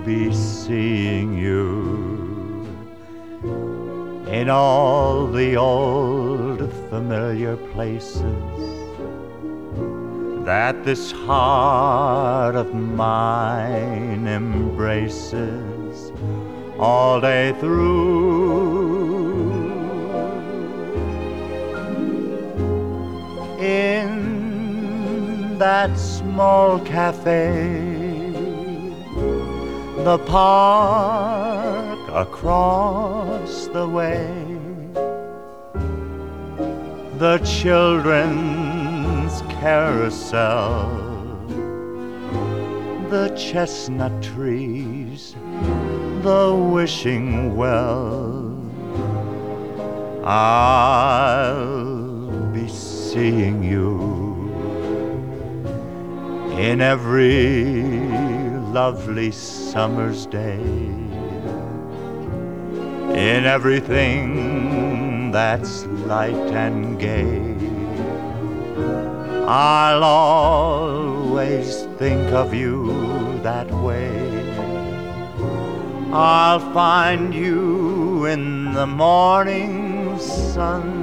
be seeing you in all the old familiar places that this heart of mine embraces all day through. In that small cafe, the park across the way, the children's carousel, the chestnut trees, the wishing well, I'll be seeing you in every lovely summer's day, in everything that's light and gay. I'll always think of you that way. I'll find you in the morning sun,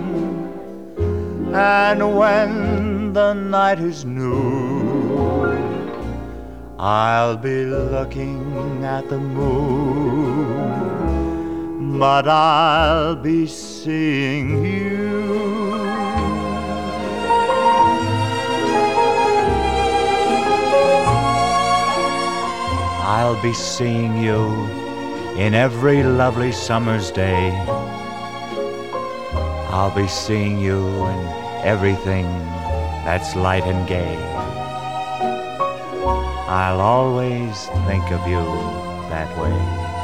and when the night is new, I'll be looking at the moon, but I'll be seeing you. I'll be seeing you in every lovely summer's day. I'll be seeing you in everything that's light and gay. I'll always think of you that way.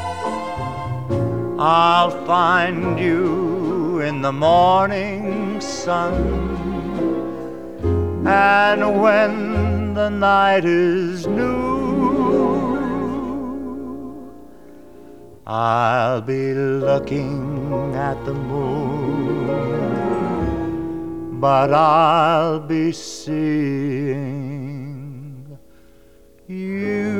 I'll find you in the morning sun, and when the night is new, I'll be looking at the moon, but I'll be seeing you.